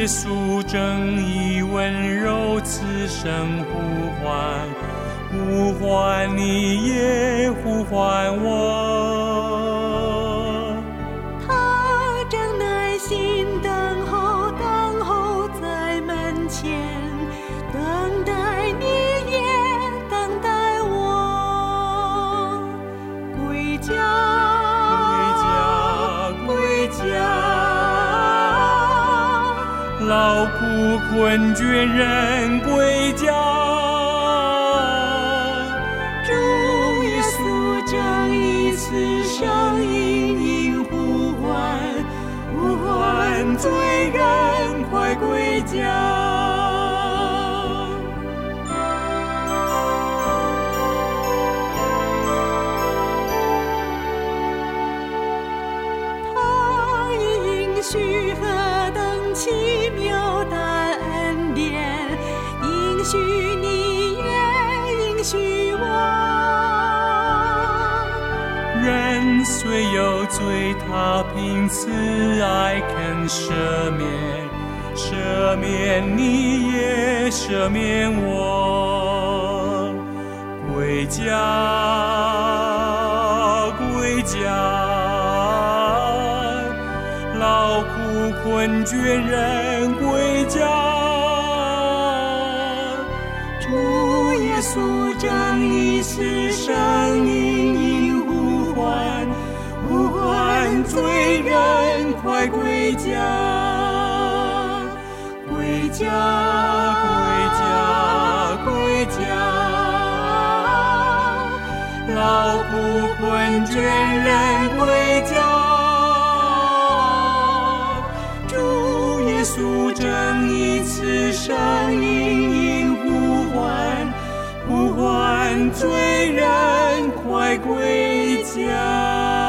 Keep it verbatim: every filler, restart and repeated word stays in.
耶稣正以温柔慈声呼唤，呼唤你也呼唤我。 他正耐心等候，等候在门前，等待你也等待我。归家，归家，归家。 劳苦困倦人归家， 主耶稣正以此声音音呼唤，呼唤罪人快归家。他已应许何等奇妙的恩典，应许你也应许我。 人虽有罪，他凭慈爱肯赦免，赦免你也赦免我。归家，归家，劳苦困倦人归家。 主耶稣正以此声音音呼唤，呼唤罪人快归家。归家，归家，归家，劳苦困倦人归家。主耶稣正以此声音音呼唤，呼唤罪人快归家。